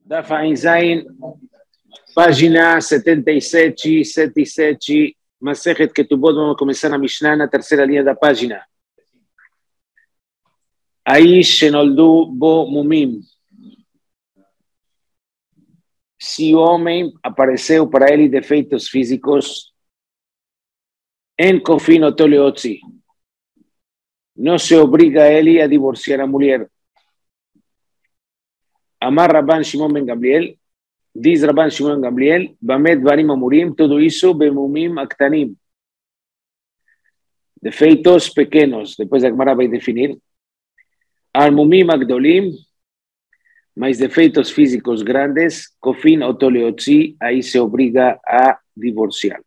Daf Ain Zain, página 77, 77, Masejet Ketubot, vamos a começar na Mishnah, na terceira linha da página. Aish Shenoldu Bo Mumim. Se o homem apareceu para ele defeitos físicos, en Kofin Otoleotzi, não se obriga a ele a divorciar a mulher. Amar Rabban Shimon ben Gamliel, diz Rabban Shimon ben Gamliel, Bamed Varim Amurim, tudo isso Bemumim Aktanim. Defeitos pequenos, depois a Gemara vai definir. Almumim Agdolim, mas defeitos físicos grandes, Kofin Otoleotzi, aí se obriga a divorciar.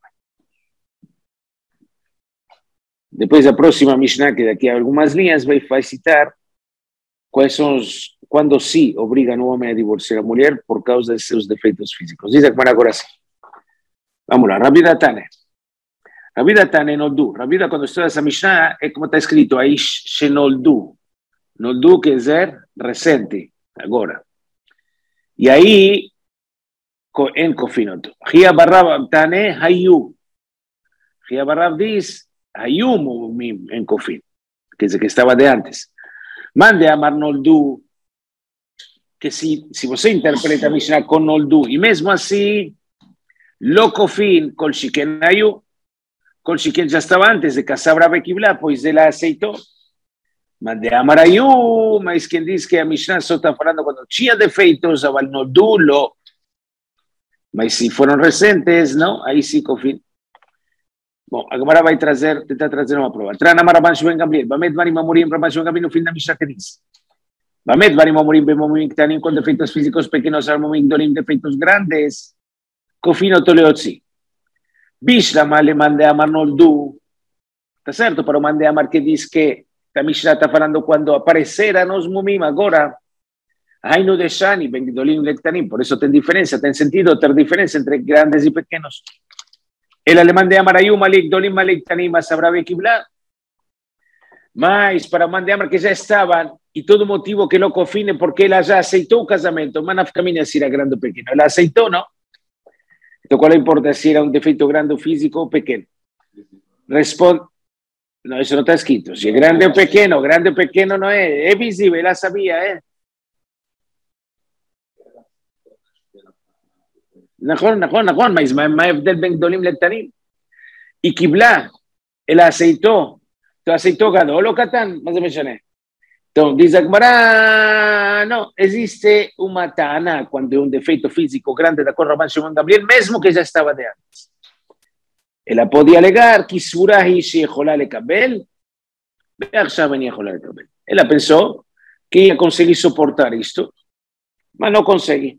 Depois a próxima Mishnah, que daqui a algumas linhas vai citar quais são os, quando se obriga o homem a divorciar a mulher por causa de seus defeitos físicos. Diz Akmar agora sim. Vamos lá, Rabida Tane. Rabida Tane Noldu. Rabida, quando estuda essa Mishnah, é como está escrito, aí Shenoldu. Noldu quer dizer recente, agora. E aí, em Kofinoto. Ria Barrab Tane Hayu. Ria Barrab diz Hayu Mumim em Kofin. Quer dizer que estava de antes. Mande a Amar Noldu, que se você interpreta a Mishnah com Noldu, e mesmo assim, Lo Kofin Kol Shiken Hayu, Kol Shiken já estava antes de casar Rabbe Kibla, pois ela aceitou. Mande a Amar Hayu, mas quem diz que a Mishnah só está falando quando tinha defeitos, Aval Noldu, Lo. Mas se foram recentes, não, aí sim Kofin. Bom, a Gemara vai tentar trazer uma prova. Trana Rabban Shimon ben Gamliel. Bamed Varim Amurim, Rabban Shimon ben Gamliel, no fim da Mishnah que diz. Bamed Varim Amurim, Bemumim Ktanim, com defeitos físicos pequenos, Almumim Gdolim, defeitos grandes. Kofin Otoleotzi. Bishlama le mande a Noldu. Está certo? Para o mande a que diz que a Mishnah está falando quando apareceram os Mumim agora. Ainu de Shani, Ben Gdolim le Ktanim. Por isso tem diferença, tem sentido ter diferença entre grandes e pequenos. El alemán de Amar Hayu, Malik Dolim, Malik Tanim, Rabbe Kibla. Mas para o de Amar que já estavam, e todo motivo que lo confine, porque ela já aceitou o casamento, Manaf caminha se era grande ou pequeno. Ela aceitou, não? Então qual é a importância se era um defeito grande ou físico ou pequeno? Responde, não, isso não está escrito. Se é grande ou pequeno não é visível, ela sabia, נכון, mas מה ההבדל בין גדולים לקטנים? היא קיבלה, אלא aceitou, então aceitou גדול או קטן, מה זה משנה? Então, diz a Gemara, não, existe uma ta'ana quando é um defeito físico grande da cor Rabban Shimon ben Gamliel, mesmo que já estava de antes. Ela pode alegar que סבורה היא שיכולה לקבל, ועכשיו אני יכולה לקבל. Ela pensou que ia conseguir suportar isto, mas não consegue.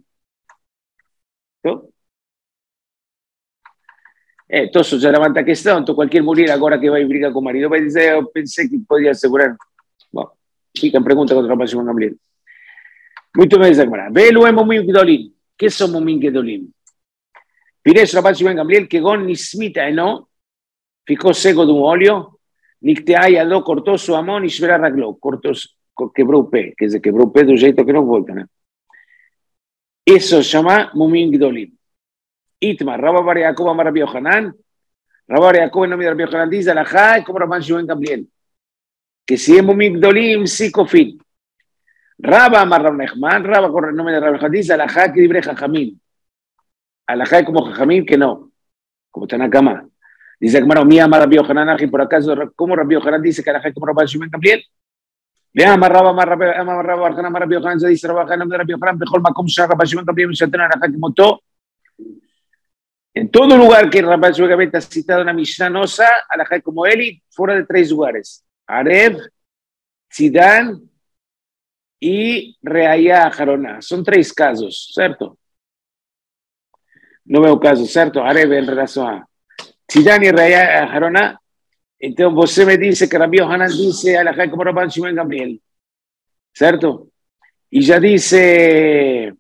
Então, já levanta a questão, então qualquer mulher agora que vai brigar com o marido vai dizer, eu pensei que podia assegurar. Bom, fica a pergunta contra o Rabban Shimon ben Gamliel. Muito bem, Zagmara. Velo é Mumim Gdolim. Que são Mumim Gdolim? Piresh Rabban Shimon ben Gamliel, que gon nismita eno, ficou cego de um olho, nicteai adó, cortou sua mão, ishvera raglo, quebrou o pé, quer dizer, quebrou o pé do jeito que não volta, né? Isso se chama Mumim Gdolim. Itmar, Rabba Bar Yaakov Amar Rabbi Yohanan, Rabba Bar Yaakov en nombre de Rabbi Yohanan dice, Alajá, como Rabban Shimon ben Gamliel, que si es Mumim Gdolim, sí Kofin. Rabba Amar Rab Nechman, Rabba con el nombre de Rabbi Yohanan dice, Alajá, que libre Jajamim. Alajá como Jajamim, que no, como Tanakama. Dice hermano, mía Amar Rabbi Yohanan, por acaso, ¿cómo Rabbi Yohanan dice que Alajá como Rabban Shimon ben Gamliel? Le Amar Rabba Amar Rabbi Yohanan, dice Rabba en nombre de Rabbi Yohanan, Bechol Makom Shah Rabban Shimon ben Gamliel, Mishatena Alajá como To. En todo lugar que Rabban Shimon ben Gamliel está citado en la Mishnah Nosa, alajá como Eli, fuera de 3 lugares. Arev, Tzidán y Reaya Jarona. Son 3 casos, ¿cierto? No veo casos, ¿cierto? Arev en relación a Tzidán y Reaya Jarona. Entonces, você me dice que Rabbi Yohanan dice alajá como Rabban Shimon ben Gamliel, ¿cierto? Y ya dice,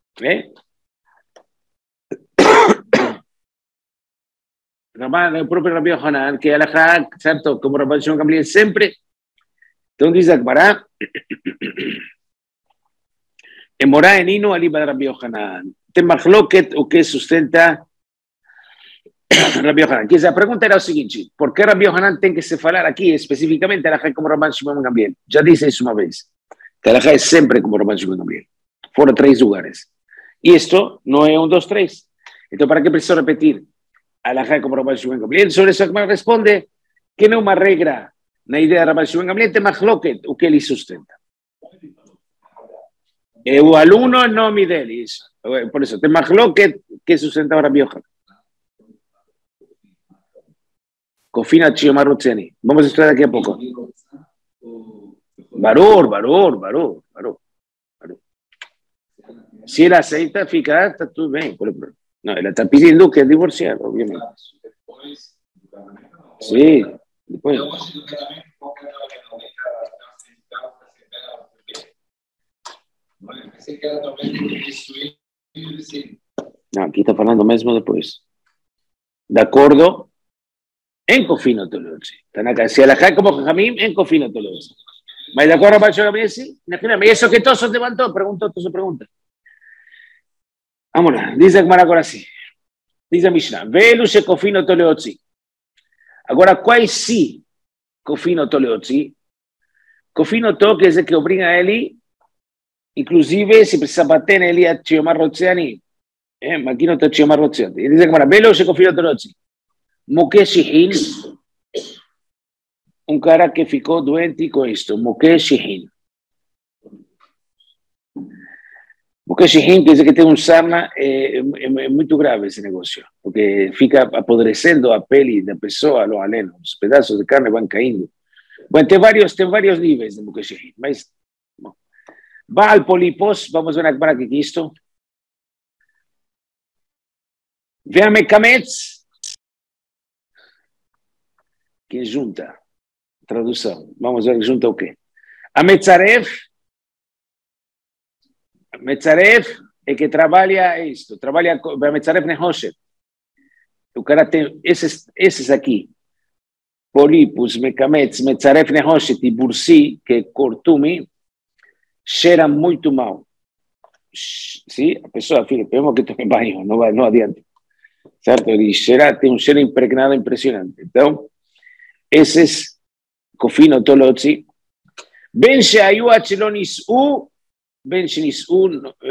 el propio Rabbi Yohanan, que alajá, ¿cierto? Como Rabban Shimon ben Gamliel siempre. Entonces dice Akbará, Morá en Ino, aliba de Rabbi Yohanan. Tem machloket o que sustenta Rabbi Yohanan. Que a pergunta era o seguinte: por que Rabbi Yohanan tem que se falar aqui especificamente alajá como Rabban Shimon ben Gamliel? Já disse isso uma vez, que alajá é sempre como Rabban Shimon ben Gamliel. Foram 3 lugares. E isto não é 1, 2, 3. Então, para que preciso repetir? Alajá como Rabban Shimon ben Gamliel. Sobre isso que me responde que não é uma regra na ideia de Rabban Shimon ben Gamliel, tem machloket o que ele sustenta. O aluno en nome dele, isso. Por isso, tem machloket que sustenta Rabbi Yohanan. Kofina Tziomar Rutzeni. Vamos a estudar daqui a pouco. Barur. Se ele aceita, fica, está tudo bem. Não, ele está pedindo que é divorciar, obviamente. Sim, depois. Não, aqui está falando mesmo depois. De acordo? En Kofino Tolosi. Se alajá como Jajamim, en Kofino Tolosi. ¿Mas de acuerdo para yo sí? Imagíname, eso que Tosos levantó, preguntó, Tosos pregunta. Vámonos, dice Gemara ahora sí. Dice Mishnah, Velu se Kofino Tolosi. Agora, qual sí Kofino Tolosi? Kofino To, que es el que obliga a Eli, inclusive si precisa bater en Eli a Tziomar Rotzeani. Aquí no está Tziomar Rotzeani. Dice Gemara, Velu se Kofino Tolosi. Mokeshihin, um cara que ficou doente com isto. Mokeshihin. Mokeshihin quer dizer que tem um sarna, é muito grave esse negócio, porque fica apodrecendo a pele da pessoa, lo aleno, os pedaços de carne vão caindo. Bom, tem vários níveis de Mokeshihin, mas bom. Baal polipos, vamos ver agora o que é isto. Veame kametz. Que junta, tradução, vamos ver junta o quê? A Metzaref é que trabalha isto, trabalha a Metzaref Nehoshet. O cara tem esses aqui, Polipus, Mekametz, Metzaref Nehoshet e Bursi, que é cortume, cheiram muito mal. Sim, a pessoa, filho, temos que tomar banho, não adianta. Certo? Ele cheira, tem um cheiro impregnado impressionante. Então, esses Kofino Tolotzi, Ben Sheayu Achelonis'u, Ben Shenis'u,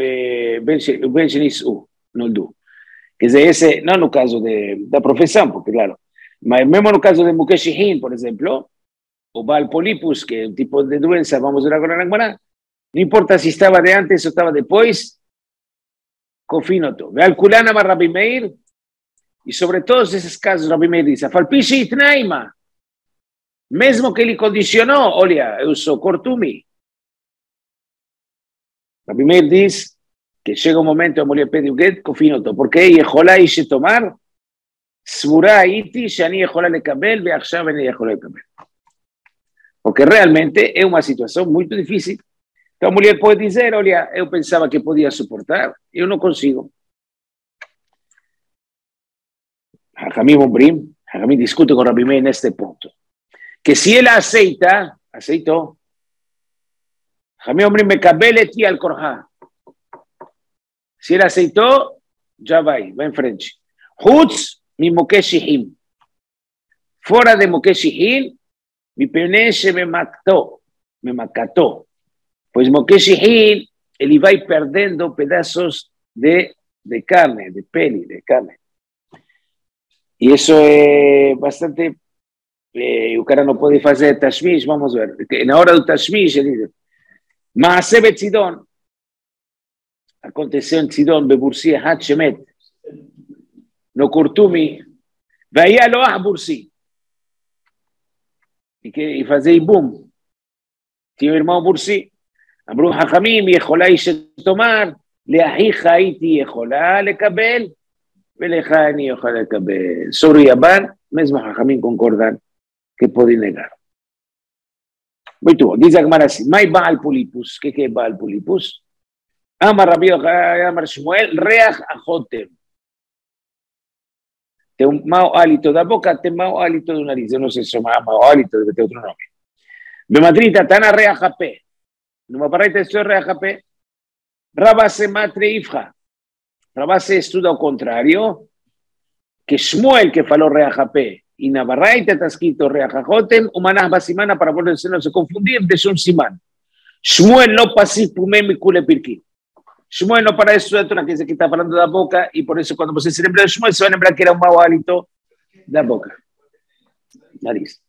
Noldu. Quer dizer, esse, não no caso da profissão, porque, claro, mas mesmo no caso de Mukeshihin, por exemplo, o Baal Polipus, que é um tipo de doença, vamos ver agora na Gemara, não importa se estava de antes ou estava depois, Kofino To. Veal Kulana Rabbi Meir, e sobre todos esses casos, Rabbi Meir diz, Falpishi Itnaima, mesmo que ele condicionou, olha, eu sou cortume. Rabbi Meir diz que chega um momento a mulher pede o get, Kofino To, porque יכולה היא שתאמר, סבורה הייתי שאני יכולה לקבל, ועכשיו אני יכולה לקבל. Porque realmente é uma situação muito difícil. Então a mulher pode dizer, olha, eu pensava que podia suportar, eu não consigo. Jajamim discute com Rabbi Meir neste ponto. Que si él aceitó, Jamí hombre me cabele ti al corja. Si él aceitó, ya va en frente. Hutz mi mokeshihim. Fuera de mokeshihim, mi peneche me macató. Pues mokeshihim, él iba perdiendo pedazos de carne, de peli, de carne. Y eso es bastante... o cara não pode fazer tashmish, vamos ver. Na hora do tashmish, ele diz, Maaseh Betzidon, aconteceu em Tzidon, Bebursi, Hat Shemet, no Kurtumi, Vaya Loah Bursi, e fazer Ibum. Tinha o irmão Bursi, Amru Hachamim, יכולה איש שתאמר, לאחיך הייתי יכולה לקבל, ולך אני יכולה לקבל. Sobre Yabán, mesmo Hachamim concordam que pode negar. Muito bom. Diz a Gemara assim, Mai Baal Polipus. O que é Baal Polipus? Amar Rabi Amar Shmuel, Reach Achotem. Tem um mau hálito da boca, tem mau hálito do nariz. Eu não sei se chama mau hálito, deve ter outro nome. Bemadrita, Tana Reach Apé. Numa parada isso é Reach Apé. Rabase matre ifja. Rabase estuda ao contrário, que Shmuel que falou reajapé, y Navarraita está escrito reajajoten, humanas basimana para poderse no se confundir, de un simán. Shmuel no pasí pumé mi cule pirquí. Shmuel no para eso, una que se está hablando de la boca, y por eso cuando se lembra de Shmuel, se va a lembrar que era un mau hálito de la boca. Nariz.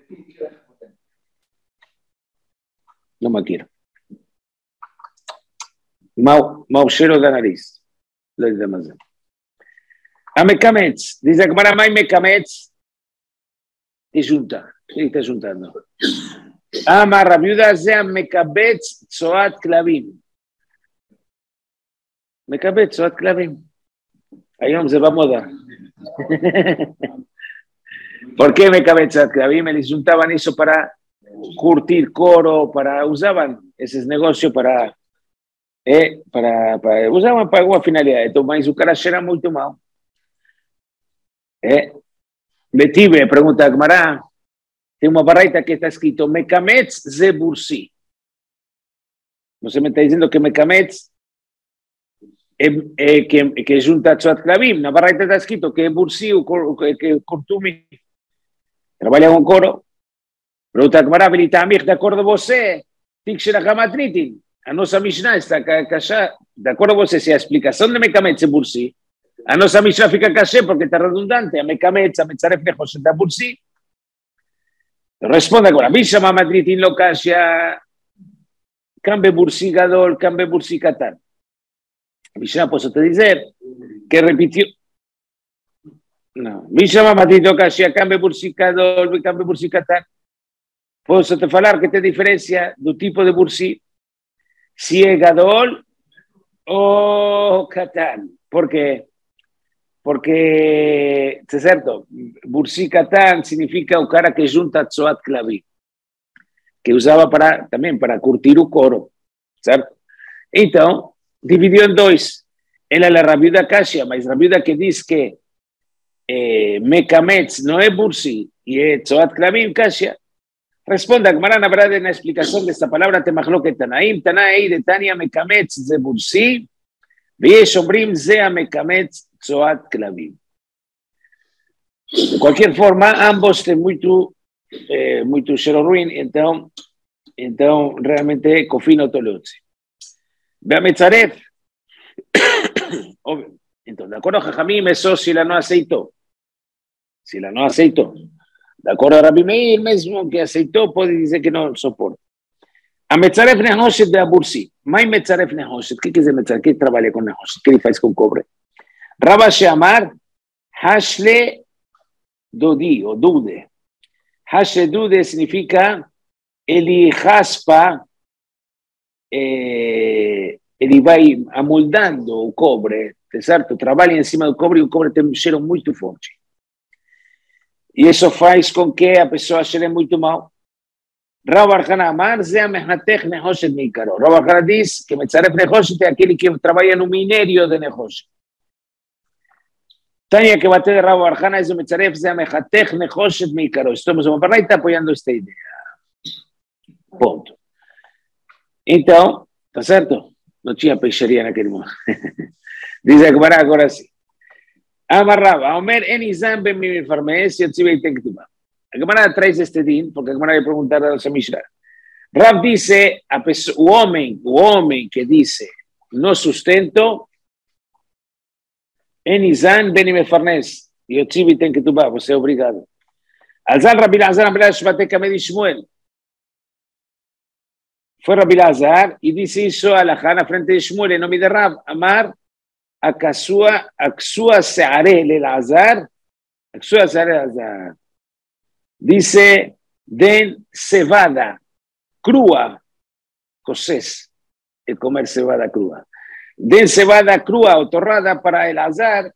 No me quiero. Mau cheiro da nariz. Lo dice más. Amekametz. Dice que para mí Mekametz te junta. Sí, está juntando. Amar Rabiuda ze Amekabetz Tzoat Klavim. Mekabetz Tzoat Klavim. Ahí vamos a moda. ¿Por qué Mekabetz Tzoat Klavim? Me juntaban eso para curtir coro, usaban ese negocio usaban para alguma finalidade. Então, mas o cara cheira muito mal. Betive, pergunta a Gemara, tem uma baraita que está escrito Mekametz ze bursi. Você me está dizendo que Mekametz que junta Tzoat Klavim. Na baraita está escrito que bursi, que cortume, trabalha com coro. Pergunta a Gemara, Belitamich, de acordo com você, tem que ser a Hamatritin. A nossa Mishnah está cachá, de acordo com você, se a explicação de Mekametz é bursi, a nossa Mishnah fica cachê porque está redundante. A Mekametz, a Metzaref Nechoshet da bursi. Responde agora, Mishnah Hamatritin lo cachá, cambe bursi gadol, cambe bursi katan. A Mishnah, posso te dizer, que repetiu. Não, Mishnah Hamatritin lo cachá, cambe bursi gadol, cambe bursi katan. Posso te falar que tem diferença do tipo de bursi, se é gadol ou katan. Por quê? Porque, é certo, bursi katan significa o cara que junta Tzoat Klavim, que usava também para curtir o coro, certo? Então, dividiu em dois. Ela é a Rabiuda Kashia, mas Rabiuda que diz que Mekametz não é bursi e é Tzoat Klavim Kashia. Responda, Gemara, na verdade, na explicação desta palavra, tem machloket Tanaim, Tanaim de Tania Mekametz ze bursi, veiesh ombrim ze Mekametz Tzoat Klavim. De qualquer forma, ambos têm muito cheiro ruim, então realmente, cofino toleotzi. Beametzaref, óbvio. Então, de acordo a Jajamim, isso se ela não aceitou. Se ela não aceitou. De acordo a Rabi Meir, mesmo que aceitou, pode dizer que não suporta. A Metzaref Nehoshet de Abursi. Mas Metzaref Nehoshet, o que quer dizer Metzaref? Que trabalha com Nehoshet? O que ele faz com cobre? Rabashi Amar, Hashle Dodi, ou Dude. Hashle Dude significa ele raspa, ele vai amoldando o cobre, certo? Trabalha em cima do cobre e o cobre tem um cheiro muito forte. E isso faz com que a pessoa cheire muito mal. Rav Archana Amar, ze amehatech nehoshet meikaro. Rav Archana diz que Metzaref Nehoshet é aquele que trabalha no minério de Nehoshet. Tânia que bateu de Rav Archana é o Metzaref, ze amehatech nehoshet meikaro. Estamos uma barra e está apoiando esta ideia. Ponto. Então, tá certo? Não tinha peixaria naquele momento. Diz a Gemara agora sim. Amarraba, Omer Enizam ben mi farmes, e tzibei tenktuba. A Gemara traz este din, porque a Gemara vai perguntar a nossa Mishnah. Rav dice, o homem que dice, no sustento, Enizam ben mi farnes, e tzibei tenktuba, você é obrigado. Alzal Rabi Lazar, Rabi Lazar, Shvatei Kamed Shmuel. Foi Rabi Lazar e disse isso a Alahá na frente de Shmuel, em nome de Rav, Amar, Aksua Seare Lelazar, dice den cebada crua, coces, el comer cebada crua. Den cebada crua o torrada para Elazar.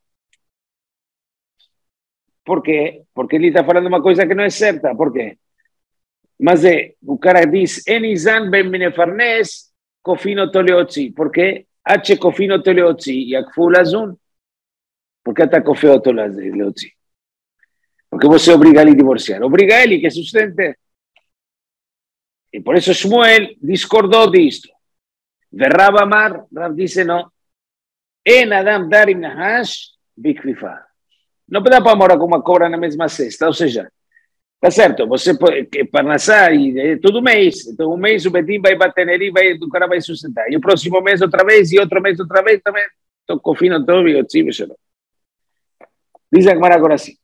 ¿Por qué? Porque ele está falando uma coisa que não é certa. ¿Por qué? Mas o cara diz Enizan ben Minefarnes, Cofino Toleotzi. ¿Por qué? H Cofino Toleotzi y Akful Azun. ¿Por qué está Cofino Toleotzi? Porque você obriga ele a divorciar. Obriga ele que sustente. E por isso Shmuel discordou disto. Rab Amar, Rab dice no. En Adam Darim Nahash, Bikrifa. Não dá para morar com uma cobra na mesma cesta, ou seja, tá certo, você pode, para nascer todo mês, então um mês o Betim vai bater nele, o cara vai sustentar, e o próximo mês outra vez, e outro mês outra vez, também, então confino todo, e eu tive, diz a Gemara agora assim,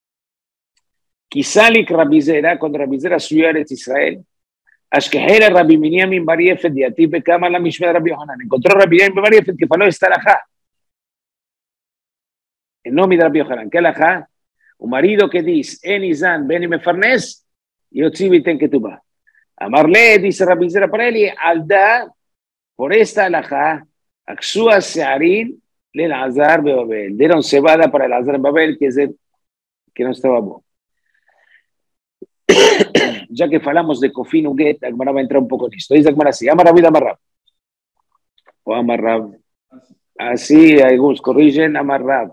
Kisalik Rabizera, quando Rabizera subiu a Eretz Israel, acho que era Rabi Minyamin Bar Yefed, e a ti pecama la Mishmeh de Rabi Yohanan, encontrou Rabi Minyamin Bar Yefed, que falou esta alajá, en nombre de Rabbi Yohanan, ¿qué alajá? Un marido que dice, en Izan, ven y me farnes, y Otzibi ten que tú va. Amarle, dice Rabbi Zera para él, alda, por esta alajá, Aksua Searin, le Lazar de Babel. Dieron cebada para el Lazar de Babel, que es el que no estaba bueno. Ya que hablamos de Kofin Uget, Agmara va a entrar un poco en esto. Dice Agmara así, Amarrab y Amarrab. O Amarrab. Así, algunos corrigen, Amarrab.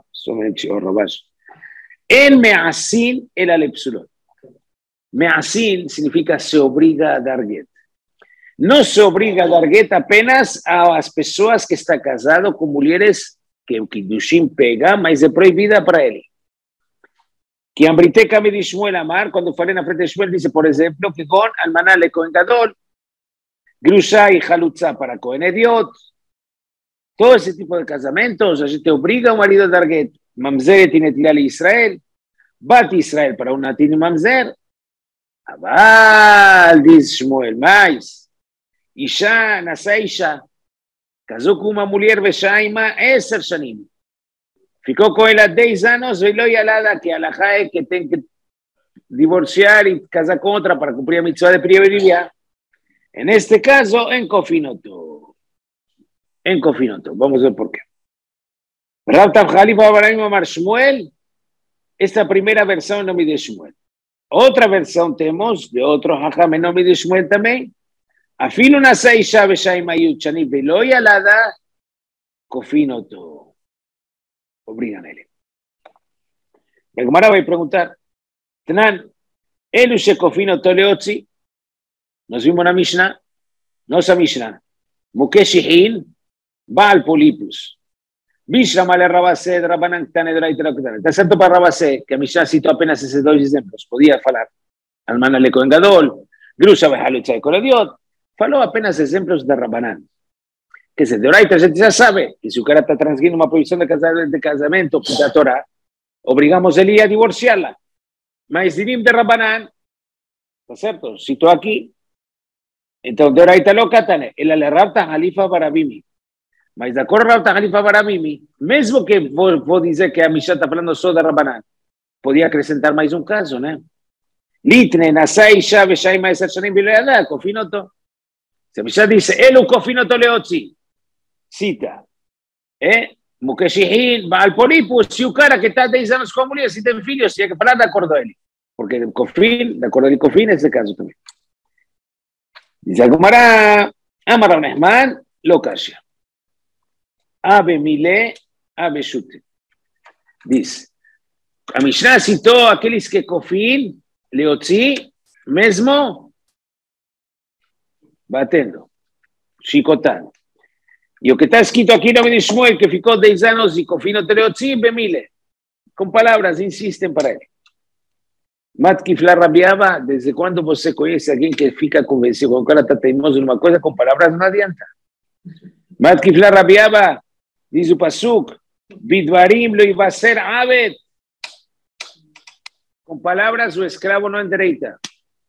En Measin el Alepsulot. Measin significa se obliga a dar get. No se obliga a dar get apenas a las personas que están casadas con mujeres que Kiddushin pega, mas es prohibida para él. Que Ambriteca me dice Shmuel Amar, cuando falé en la frente de Shmuel, dice, por ejemplo, que con Almaná le Cohen Gadol, Grusha y Halutza para Cohen Ediot, todo ese tipo de casamentos, así te obliga a un marido a dar get. Mamzer tiene tilal Israel, Bat Israel para una tiene Mamzer. Abal, dice Shmuel, mais. Isha, nasa Isha, casó con una mujer Beshaima, Eser Shanim. Ficó con él a 10 años, y lo yalada que alajá es que tiene que divorciar y casar con otra para cumplir la mitzvah de prioridad. En este caso, en Kofinoto. En Kofinoto. Vamos a ver por qué. Rab Tav Khalifa Abraham Amar Shmuel, esta primera versión no de Shmuel. Otra versión tenemos de otro Hajam en nombre de Shmuel también. Afilo una seisha beshaim ayuchani veloy alada Kofinoto. Obligan a él. La Gemara va a preguntar, Tenan, Elushe Kofinoto Leotzi, nos vimos una Mishnah, no esa Mishnah, Mukeshihin, Baal Polipus. Bishram ale Rabasé, Rabanan Tanedra y Terakutan. Está cierto para Rabasé, que a mí ya citó apenas esos dos ejemplos. Podía falar al Manale Cohen Gadol, Grusa Bejalucha de Corediot. Faló apenas ejemplos de Rabanán. Que se de Oraita ya sabe que si cara está transgrediendo una prohibición de casamiento, pues la Torah, obligamos a Elí a divorciarla. Maizdinim de Rabanán, ¿está cierto? Citó aquí. Entonces, de Oraita lo catane, el alerrata Jalifa Barabimi. Mas de acordo com o Khalifa Baramimi, mesmo que vou dizer que a Mishnah está falando só da Rabanan, podia acrescentar mais um caso, né? Litne, Nasai, Shave, Shaima, Esarchanim, Bileada, Kofinoto. Se a Mishnah diz, Elu Kofinoto Leotzi, cita, Mukeshihin, Baal Polipus, se o cara que está 10 anos com a mulher, se tem filhos, tinha que falar de acordo a ele. Porque de acordo a Kofin, esse caso também. Diz a Gemara, Amar Nehman, Lokashia. Ave Mile, Ave Shute. Dice, a Mishnah citó aquellos que Kofin, Leotzi, mesmo, batendo, chicotando. Y lo que está escrito aquí no me dice Shmuel, que ficó 10 años y Kofino te Leotzi, Bemile. Con palabras, insisten para él. Matkifla rabiaba, ¿desde cuándo você conoce a alguien que fica convencido con cara está teimoso en una cosa? Con palabras no adianta. Matkifla rabiaba, dice o Pasuk, Bidvarim lo iba a ser Abed. Con palabras su esclavo no endereita.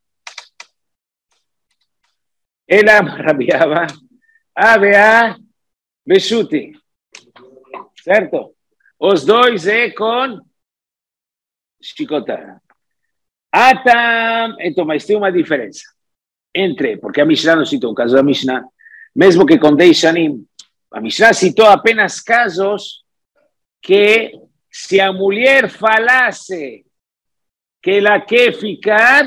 Él rabiaba, Abea, Beshuti. ¿Cierto? Os dois con chicota. Atam, entonces, mas tem uma diferença entre, porque a Mishnah não citou um caso da Mishnah, mesmo que com 10 Shanim, a Mishnah citou apenas casos que se a mulher falasse que ela quer ficar,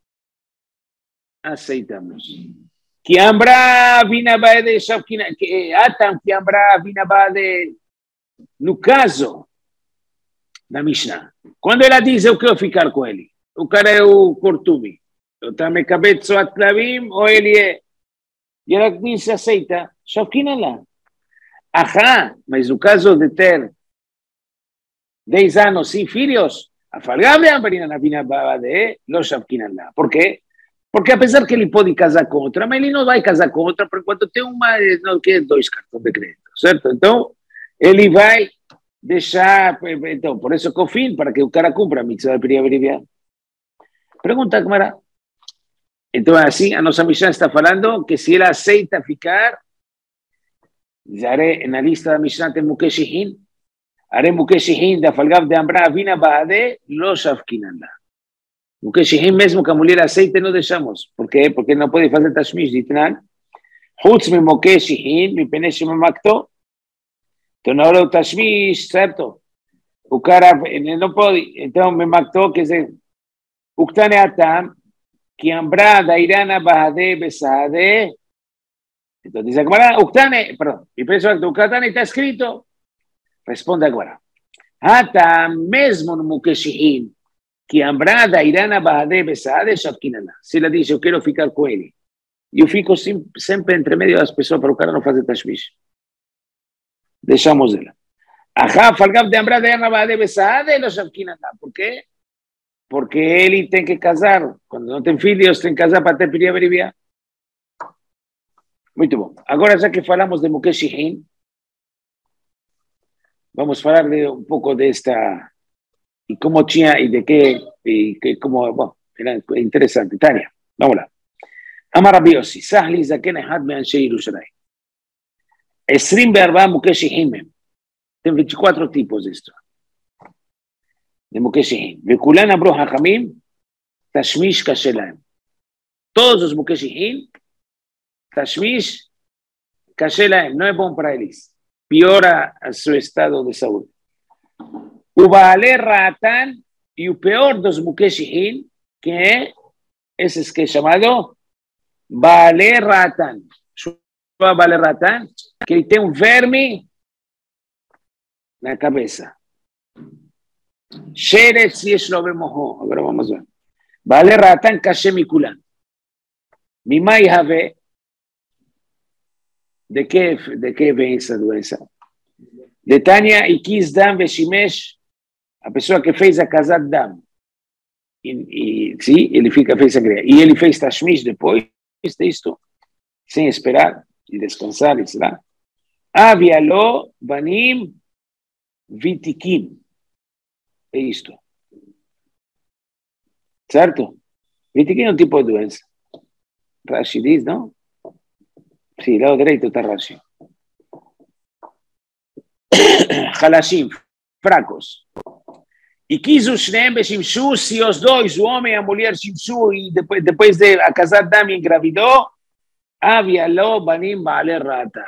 aceitamos. Que ambra vinaba de Shavkina, que Atam, que ambra vinaba de, no caso da Mishnah, quando ela diz eu quero ficar com ele, o cara é o Cortumi, eu também cabetzo atlavim ou ele é, e ela diz aceita, Shofkinala. Ajá, mas no caso de ter 10 anos sem filhos, a falgable amparina na vina de los Shofkinala. Por quê? Porque apesar que ele pode casar com outra, mas ele não vai casar com outra por enquanto tem uma, não quer 2 cartões de crédito, certo? Então, ele vai deixar, então, por isso que o fim, para que o cara cumpra a mitzvah de Priya. Pergunta, Camara. Então, assim, a nossa Mishnah está falando que se ele aceita ficar, haré na lista da Mishnah tem Mukeshihin, haré Mukeshihin da Falgav de Ambra Avina Baade, los Afkinanda. Mukeshihin mesmo que a mulher aceita, não deixamos. Por quê? Porque não pode fazer Tashmish, ditnan. Chutz me Mukeshihin, me peneche me macto. Então, na hora do Tashmish, certo? O cara não pode, então me macto, quer dizer, Uktane Atam, que Ambra da Irana Bahade Besade. Então, diz agora, Uktane, perdão, e penso que o Uktane está escrito. Responde agora. Atam, mesmo no Mukeshihin, que Ambra da Irana Bahade Besade, Shafkinana. Se ela diz, eu quero ficar com ele. E eu fico sempre entre meio das pessoas para o cara não fazer Tashmish. Deixamos ela. Ajá, Falgav de Ambra da Irana Bahade Besade, los Shafkinana. Por quê? Porque ele tem que casar. Quando não tem filhos, tem que casar para ter Priya Berivia. Muito bom. Agora, já que falamos de Mukeshihin, vamos falar de um pouco desta, e como tinha, e de que como, bom, era interessante. Tânia, vamos lá. Amar Rabbi Yossi, Sahli Zaken Ehad Me'anshei Yerushalayim. 24 Mukeshihin. Tem 24 tipos disto. De Mukeshihin. Vekulan Abro Hachamim, Tashmish Kashelam. Todos os Mukeshihin, Tashmish Kashelam, não é bom para eles. Piora a seu estado de saúde. O Baale Ratan, e o pior dos Mukeshihin, que é esse que é chamado Baale Ratan. Baale Ratan, que ele tem um verme na cabeça. Sheretz yesh lo bemoho. Agora vamos ver. Baale Ratan kashe mikulan. Mimai have. De que vem essa doença? De Tânia e quis dam veshimesh, a pessoa que fez a casar dam. Sim, ele fez a greia. E ele fez tashmish depois disto, sem esperar e descansar, e será. Avialo banim vitikim. É isto. Certo? Vitikim é um tipo de doença. Rashi diz, não? Sim, lado direito está Rashi. Halashim, fracos. E quis os Shneem Shimshu, se os dois, o homem e a mulher Shimshu, e depois de a casar Dami engravidou, havia lo banim baale rata.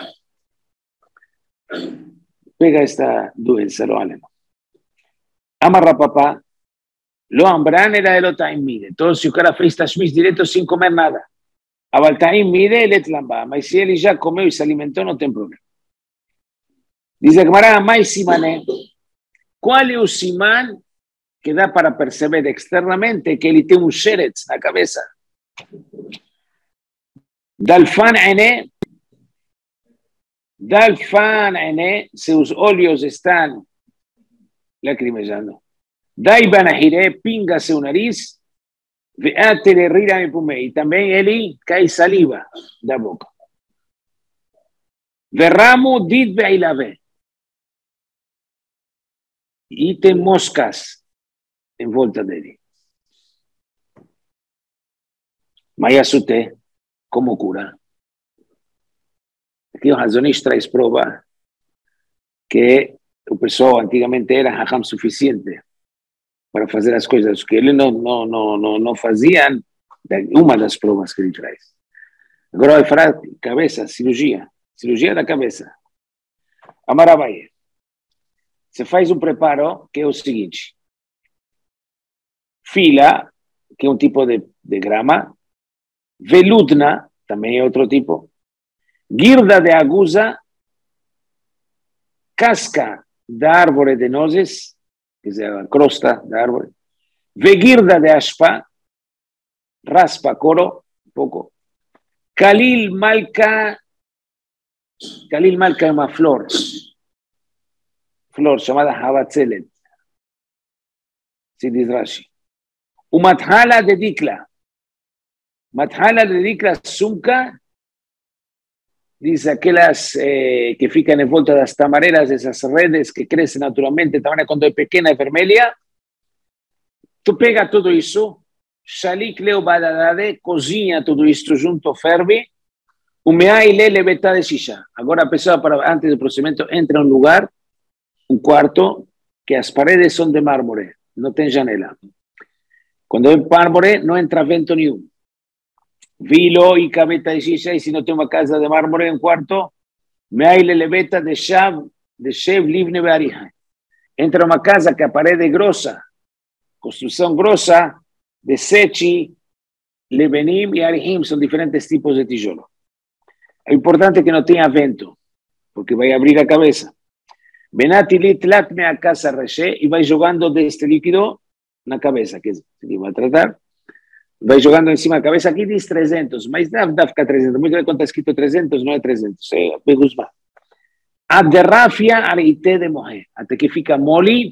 Pega esta doença, lo alemão. Amarra papá, lo ambran era de lo taimide. Então, se o cara fez tashmish direto sem comer nada. A Baltaim mide ele tlamba, mas se ele já comeu e se alimentou, não tem problema. Diz a Gemara, mais simané. Qual é o siman que dá para perceber externamente que ele tem um sheretz na cabeça? Dalfan ene, seus olhos estão lacrimejando. Daibanahire, pinga seu nariz. E também ele cai saliva da boca. Verramo dit beilave. E tem moscas em volta dele. Mayasute, como cura? Aqui o Hazonish traz prova que o pessoal antigamente era hajam suficiente para fazer as coisas que ele não fazia, uma das provas que ele traz. Agora vai falar cabeça, cirurgia da cabeça. Amarabaye. Você faz um preparo que é o seguinte: fila, que é um tipo de grama, veludna, também é outro tipo, guirda de aguza, casca da árvore de nozes, quer dizer, a crosta da árvore, veguirda de aspa, raspa coro, um pouco, kalil malka Kalil Malka es una flor llamada Habatzelet. Sí, dice Rashi. Umathala de Dikla. Mathala de Dikla Sumka, dice aquellas que fican en volta de las tamareras, esas redes que crecen naturalmente, también cuando es pequeña y vermelha. Tú pega todo eso, Shalik Leo Badadade, cozinha todo esto junto, ferve, umea y le beta de shisha. Ahora, pesado para antes del procedimiento, entra a un lugar, un cuarto, que las paredes son de mármore, no tiene janela. Cuando es mármore, no entra vento ni un. Vilo y cabeta de shisha, y si no tengo una casa de mármore en cuarto, me hay le beta de Shev Livne Bearija. Entra a una casa que a pared grosa, construcción grosa, de Sechi, Lebenim y Arihim, son diferentes tipos de tijolo. Es importante que no tenga vento, porque va a abrir la cabeza. Benatilit latme a casa reche y va jugando de este líquido en la cabeza, que va a tratar. Va jugando encima de la cabeza. Aquí dice 300, mas dafka 300. Muy cuando está escrito 300, no es 300. Me gusta. Aderrafia arite de moje. Hasta que fica moli.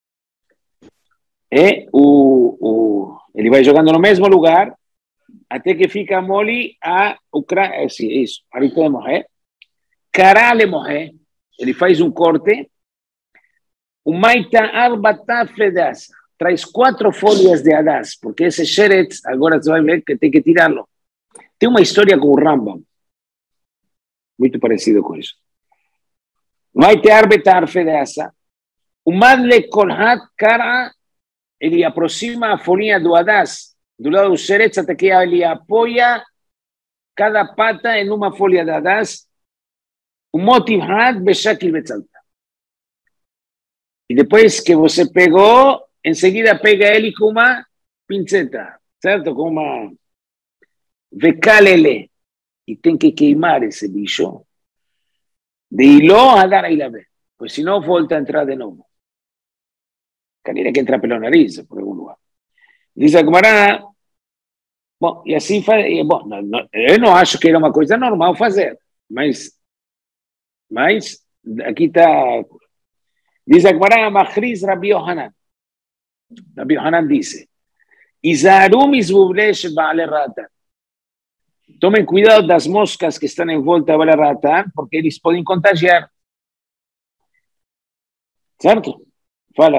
Ele vai jogando no mesmo lugar até que fica mole a Ucrânia. Isso, arite de moje. Carale moje. Ele faz corte. O maita arbata fedasa. Traz 4 folhas de hadas, porque esse sheretz, agora você vai ver que tem que tirá-lo. Tem uma história com o Rambam, muito parecido com isso. Maita arbata fedasa. O madle kolhat cara, ele aproxima a folhinha do hadas do lado do sheretz até que ele apoia cada pata em uma folha de hadas. O motiv had beshakil betzalta. E depois que você pegou, enseguida pega ele com uma pinceta, certo? Com uma vecalele. E tem que queimar esse bicho. De iló a dar a ilavé. Pois senão volta a entrar de novo. Canina que entra pelo nariz, por algum lugar. Diz a Gemara, bom, e assim faz. Bom, eu não acho que era uma coisa normal fazer, mas aqui está. Diz a Gemara, Machriz Rabi Yohanan. Rabi Yohanan dice, Izaru misbublesh ba'ale rata. Tomen cuidado das moscas que están en volta de ba'ale rata, porque eles podem contagiar. Certo? Fala.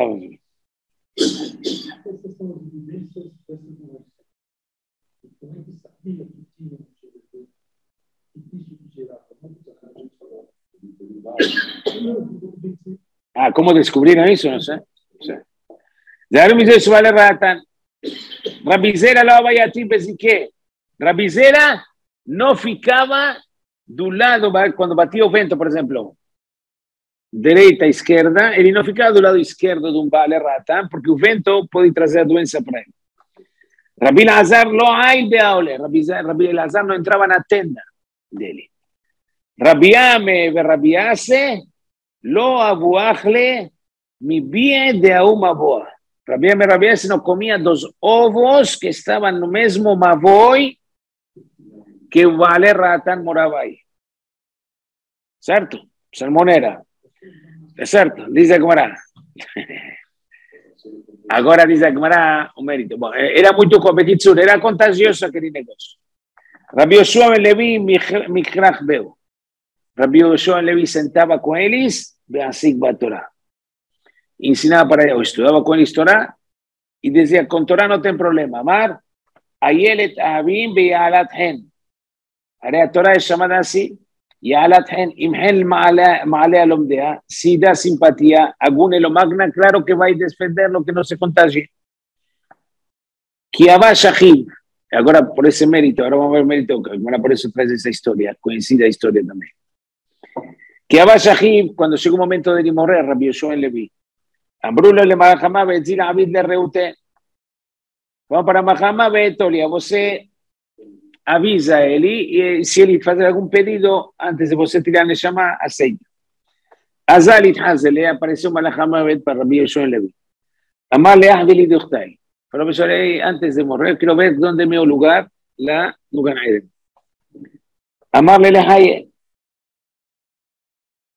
Ah, ¿cómo descubrieron eso? No sé. Zaru misbublesh ba'ale rata. Rabizera la vaya a ti, ¿qué? Rabizera no ficaba de un lado, cuando batía el vento, por ejemplo, derecha, izquierda, él no ficaba del lado izquierdo de un ba'ale rata, porque el vento puede traer doença para él. Rabbi Elazar lo hay de aule. Rabbi Elazar no entraba en la tenda de él. Rabbi Ame ve Rabbi Ase lo abuachle mi bien de auma boa. Rabbi Ame Rabbi Ase no comía 2 ovos que estaban no mesmo mavoy que o ba'ale rata morava ahí. Certo? Salmonera. É certo? Diz a Gemara. Agora diz a Gemara o mérito. Bom, era muito competitivo, era contagioso aquele negócio. Rabbi Yoshua ben Levi Michrach Beu. Rabbi Yoshua ben Levi sentava com eles, Be'asik Batorá. Ensinava para eles, estudava com eles Torá, e dizia, com Torá não tem problema. Amar, Ayelet Avim Be'alat Hen. A Torá é chamada assim, Yalat Hen, Imhen Ma'ale Alomdea, si da simpatía, Agune lo magna, claro que va a defender lo que no se contagie. Kiabá Shahid, agora por ese mérito, ahora vamos a ver el mérito, ahora por eso trae esa historia, coincide la historia también. Kiabá Shahid, cuando llegó un momento de morrer, Rabbi Yoshua ben Levi, Ambrulo le Mahama Betzir Abid de Reute, vamos para Mahama Betolia, você avisa a ele e se ele fazer algum pedido antes de você tirar a chama, aceita. Azalit Hazel, apareceu uma Malachama para Rabbi Yoshua ben Levi. Amar le Ahdeli Duchtai. Profesor, antes de morrer, quiero ver dónde me lugar, la no Gan Eden. Amar le Haye.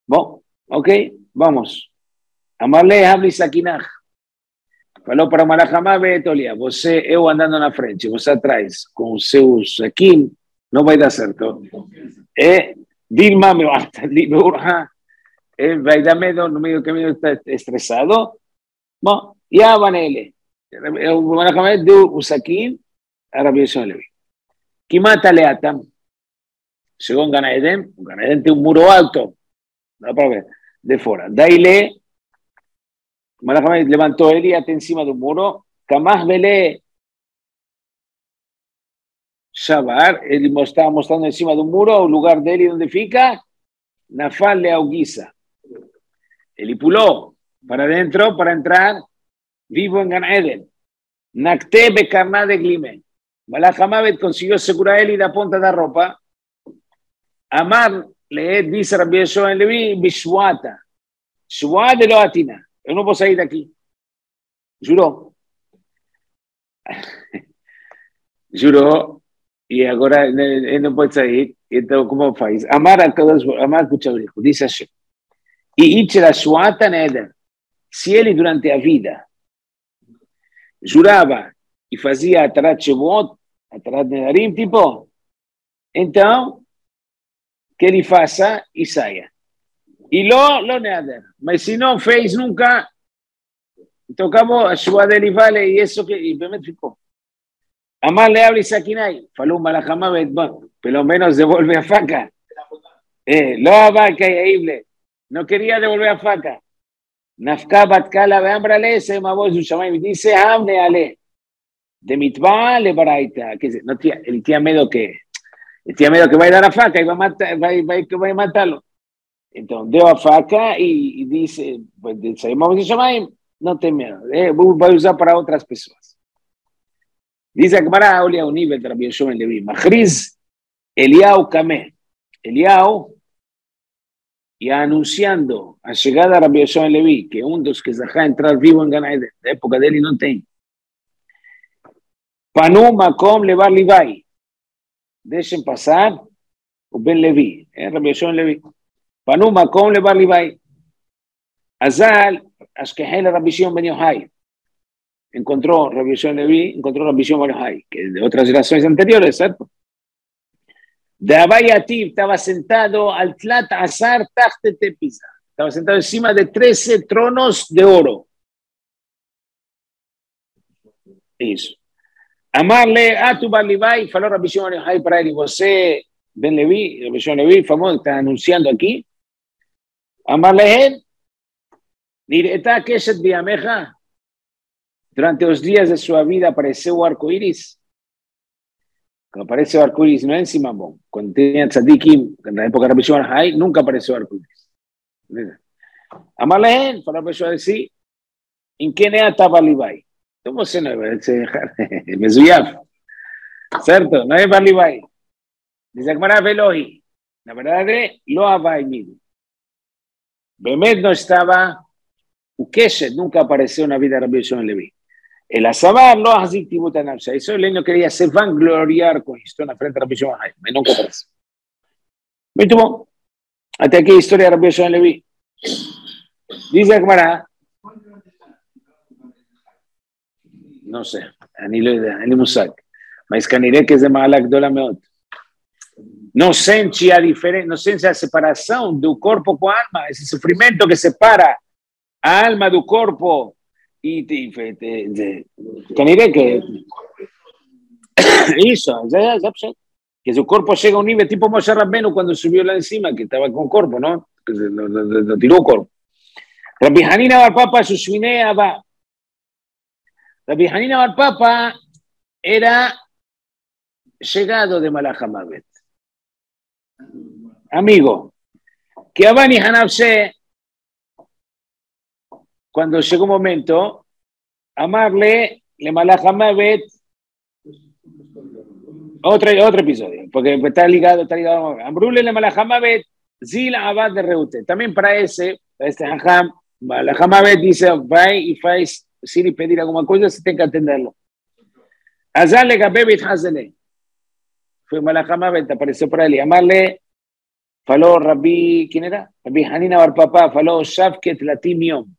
Bom, ok, vamos. Amarle habli sakinach. Falou para Malachamavet, olha, eu andando na frente, você atrás, com o seu saquinho, não vai dar certo. Dilma me basta, vai dar medo, no meio do caminho está estressado. Bom, já van ele. O Malachamavet deu o saquinho a Rabi Yoshua Levi. Que mata Leatam. Chegou em Gan Eden tem um muro alto, dá para ver, de fora. Daí Malachamavet levantou ele até em cima do muro, Kamach Vele Shavar, ele estava mostrando em cima do muro o lugar dele onde fica, Nafal Leauguisa. Ele pulou para dentro para entrar vivo em Gan Eden. Nakte Bekarná de Glime. Malachamavet consiguió segurar ele da ponta da roupa. Amar le dice Rabbi Yoshua Levi, Bishwata. Shua de Loatina. Eu não vou sair daqui. Jurou. Jurou. E agora ele não pode sair. Então, como faz? Amar a todos, amar escucha o hijo. Diz assim. E Itchera Shuata Neder. Se ele, durante a vida, jurava e fazia Atarat Shevot, Atarat Nedarim, tipo, então, que ele faça e saia. E lo Neder. Mas se não fez nunca, então acabou, a Shua dele vale, e isso que, e realmente ficou. Amar le abre Sakinai, falou Malachamavet, bom, pelo menos devolve a faca. Lo abaca y no quería devolver a faca. Nafka batkala veambrale, se mabó su shamayim, dice hamne ale. De mitba le baraita, que no tía, el tía miedo que va a dar a faca y va a matar, va a matarlo. Entonces dio a faca y dice, pues sabemos su shamayim, no te miedo, voy a usar para otras personas. Dice que para Olia un nivel de Rabbi Yoshua Levi, Machriz Eliau Kameh, Eliau, y anunciando a llegada de Rabbi Yoshua Levi, que un dos que se deja entrar vivo en Gan Eden, de época de él y no tiene. Panu Makom Levar Levi, dejen pasar o Ben Levi, Rabbi Yoshua Levi. Panu Makom Levar Levi. Azal, Ashkehel Rabbi Shimon Ben Yochai. Encontró Rabbi Yoshua Levi, encontró Rabbi Shimon Ben Yochai, que de otras generaciones anteriores, ¿cierto? De Abayatib estaba sentado al Tlat Azar Tachte Tepisa. Estaba sentado encima de 13 tronos de oro. Eso. Amarle a tu Bar Levi, faló Rabbi Shimon Ben Yochai para él, y você, Ben Levi, Rabbi Shimon Levi, famoso, está anunciando aquí. Amarle él, Nireta Keshet Biameja. Durante los días de su vida apareció un arco iris. Cuando aparece el arco iris, no es encima, cuando tenía tzadikim, en la época de Rabbi Shimon Hai, nunca apareció el arco iris. Amalehen, para Rabbi Shimon sí, ¿en qué nea estaba Levi? ¿Cómo se no es Mezuyaf? ¿Cierto? No es Levi. Dice que Velohi. La verdad es, lo Abai Mid. Bemet no estaba, Ukeshet nunca apareció en la vida de Rabbi Shimon Levi. El asabar lo hace tibuta nafsha. Eso el niño quería se vangloriar con esto en la frente de Rabbi Shimon Hai. Me nunca aparece. Muy tuvo. Hasta aquí historia de Rabbi Shimon Levi. Dice Akmara. No sé. Ani Musak. Mas caniré que es de Mahalak Dola Meot. No sente a diferencia, no sente a separação do corpo com a alma. Esse sofrimento que separa a alma do corpo. Y caniré que eso, que su cuerpo llega a un nivel tipo Moshe Rabbenu cuando subió la encima, que estaba con cuerpo, ¿no? Que lo tiró cuerpo. Rabbi Hanina Bar Papa Sushminea va. Rabbi Hanina Bar Papa era llegado de Malachamavet. Amigo, que Abani Hanabse, cuando llegó un momento, amarle, le Malachamavet, otro episodio, porque está ligado. Ambrule le Malachamavet, Zila Abad de Reute. También para este Hajam, Malachamavet dice, va y faz, si pedir alguna cosa, se tiene que atenderlo. Azale Gabebit Hazele. Fue Malachamavet, apareció para él, y amarle, faló Rabbi, ¿quién era? Rabbi Hanina Bar Papa, faló Shavket Latim Yom.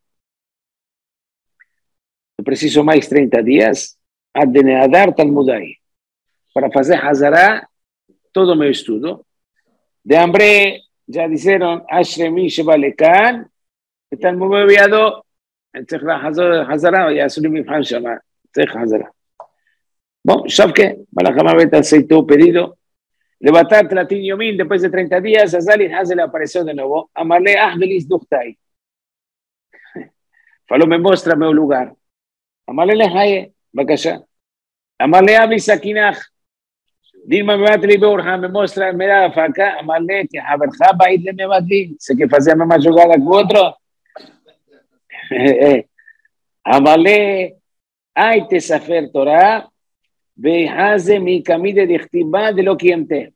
Preciso más 30 días, Adneadar Talmudai, para hacer Hazara, todo meu estudo. De hambre, ya dijeron, Ashremi Shebalekan, están muy bebiado, צריך Hazara, ya su מבחן שמה, צריך Hazara. Bueno, Shavket, Malachama Bet aceitó pedido. Levantar Tlatin Yomín después de 30 días, Azali Hazel apareció de nuevo. Amarle Ahbelis Duchtai. Faló, me muestra mi lugar. Amarle Lehaye, Bakasha. Amarle Abisakinach. Dilma me batri Beurha, me muestra, me da faca. Amarle que Haberja Bait le me batri. Sé que hacía más jugada que otro. Amarle Ay te Safer Torah. Vehaze mi camide de Chtibá de lo que ente.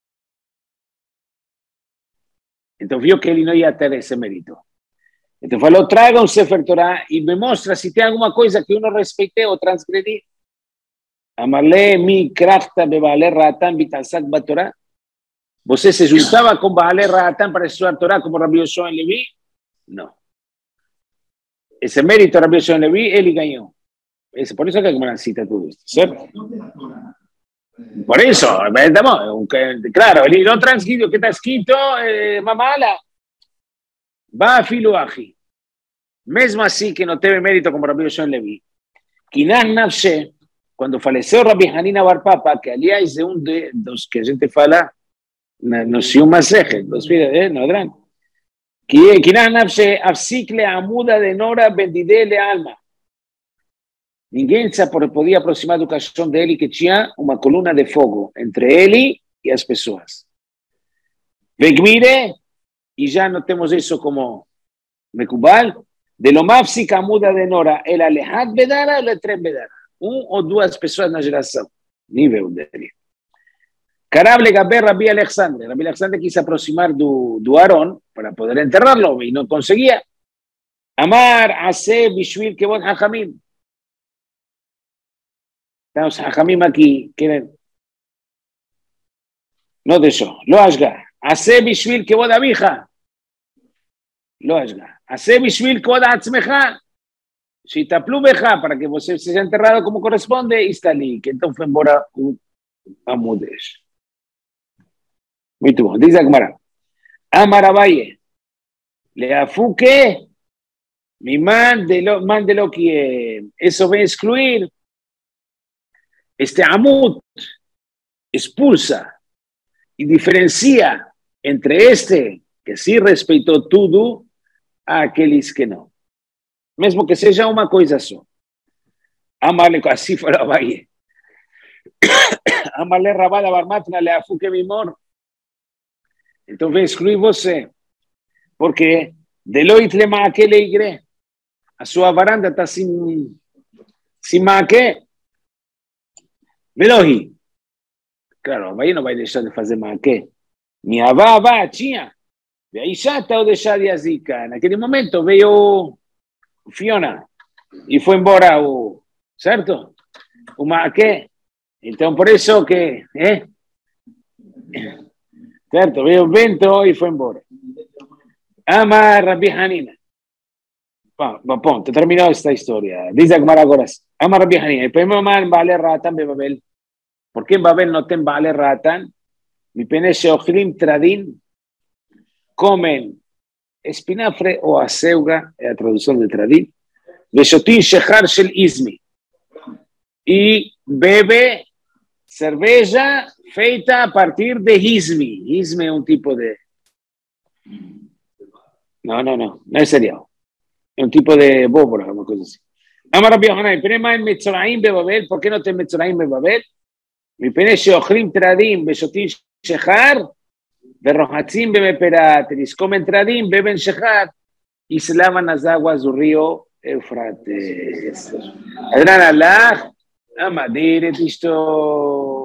Entonces vio que él no iba a tener ese mérito. Entonces falou, traga un Sefer Torah y me muestra si tiene alguna cosa que uno respete o transgredí. Amarle mi krafta be Baalei Ratan bitansak batorah. ¿Você se juntaba con Baalei Ratan para estudiar Torah como Rabbi Yoshua en Leví? No. Ese mérito Rabbi Yoshua en Leví, él ganó. Es por eso que me la cita todo esto, ¿cierto? Por eso, estamos, claro, el no transcrito que está escrito, mamala, va a filuaji. Mesmo así que no tiene mérito como Rabbi Yoshua Levi. Kinan Nafshe, cuando faleció Rabbi Hanina Bar Papa, que allí es de un de los que a gente fala, no sé un masaje, los pide, no dirán. Kinan Nafshe, afsikle amuda de Nora, bendidele alma. Ninguém se podía aproximar do caixão de Eli que tinha uma coluna de fogo entre ele e as pessoas. Vegmire, e já não temos isso como Mekubal, de lo mafsika muda de Nora, el alejad bedara ou trem bedara. Ou duas pessoas na geração, nível dele. Carable Gaber Rabbi Alexandre. Rabbi Alexandre quis aproximar do Aarón para poder enterrarlo e não conseguia. Amar, Ase, Bishvil, Kevod Hachamim. Estamos Hachamim aquí, quieren. No de eso, lo asga. Hace bishvil kevod abija. Lo asga. Hace bishvil kevod atzmeja. Si taplu beja para que vos se sea enterrado como corresponde, y está ali, que entonces embora un amudesh. Muy bien, dice Agmara. Amarabaye. Le afuque. Mi man de lo que eso va a excluir. Este amud expulsa y diferencia entre este que sí respetó todo a aquellos que no. Mesmo que sea una cosa só. Amarle, así fue la valle. Amarle rabada barmatna le afuque mimor. Entonces excluí você. Porque Deloitte le maque le igre. A su varanda está sin maque. Velohi. Claro, aí não vai deixar de fazer maquê. Minha avó tinha. E aí já está o deixar de azica. Naquele momento veio Fiona e foi embora o, certo? O maquê. Então, por isso que, certo? Veio o vento e foi embora. Ama Rabbi Hanina. Bom, terminou esta história. Diz Agmara agora. Ama Rabbi Hanina. E primeiro mal Baalei Ratan bebabel. ¿Por qué en Babel no ten Baalei Ratan? Mi pene sheochlim tradin, comen espinafre o aceuga, la traducción de tradin, veshotin shechar shel izmi, y bebe cerveza feita a partir de izmi. Izmi es un tipo de... No es cereal. Es un tipo de bóbora, una cosa así. Amar Rabbi Yohanan, ¿pero en Metzorahim de Babel? ¿Por qué no ten Metzorahim de Babel? מפני שאוכלים טרדים ושותים שחר ורוחצים במפרת, comen טרדים beben שחר y se lavan las aguas del río Éufrates. Adran Allah, Amadir et esto.